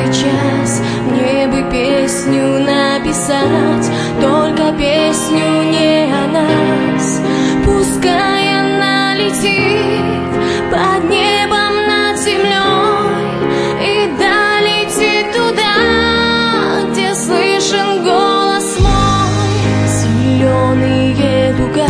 каждый час мне бы песню написать, только песню не о нас. Пускай она летит под небом над землей и долетит туда, где слышен голос мой. Зеленые луга,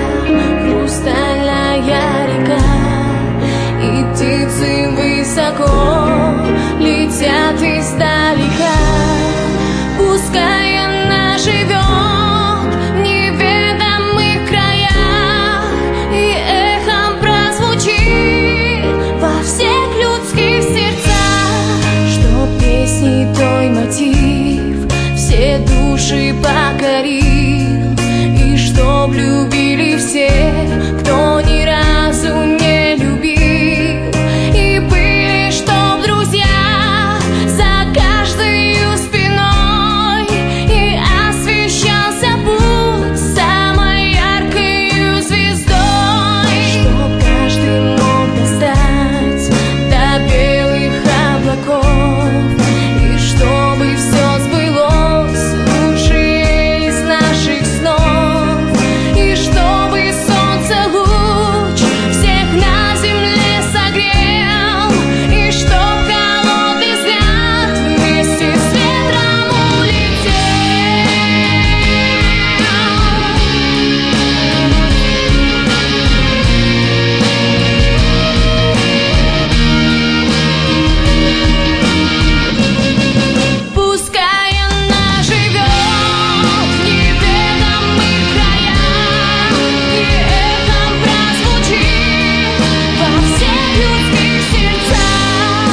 хрустальная река, и птицы высоко летят издалека. Пускай она живет в неведомых краях и эхом прозвучит во всех людских сердцах, чтоб песни той мотив все души покорил, и чтоб любили все, кто ни разу не любил, и были чтоб друзья за каждою спиной, и освещался путь самой яркою звездой, чтоб каждый мог достать до белых облаков, и чтобы все сбылось лучшее из наших снов, и чтобы солнце луч всех на земле согрел, и чтоб холодный взгляд вместе с ветром улетел. Пускай она живет в неведомых краях и эхом прозвучит во всех людских сердцах.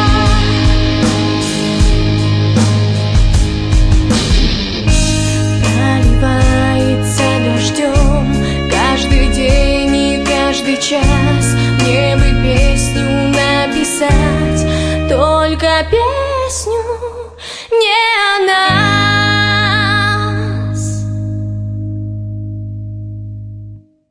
Проливается дождем каждый день и каждый час, мне бы песню написать, только песню не о нас.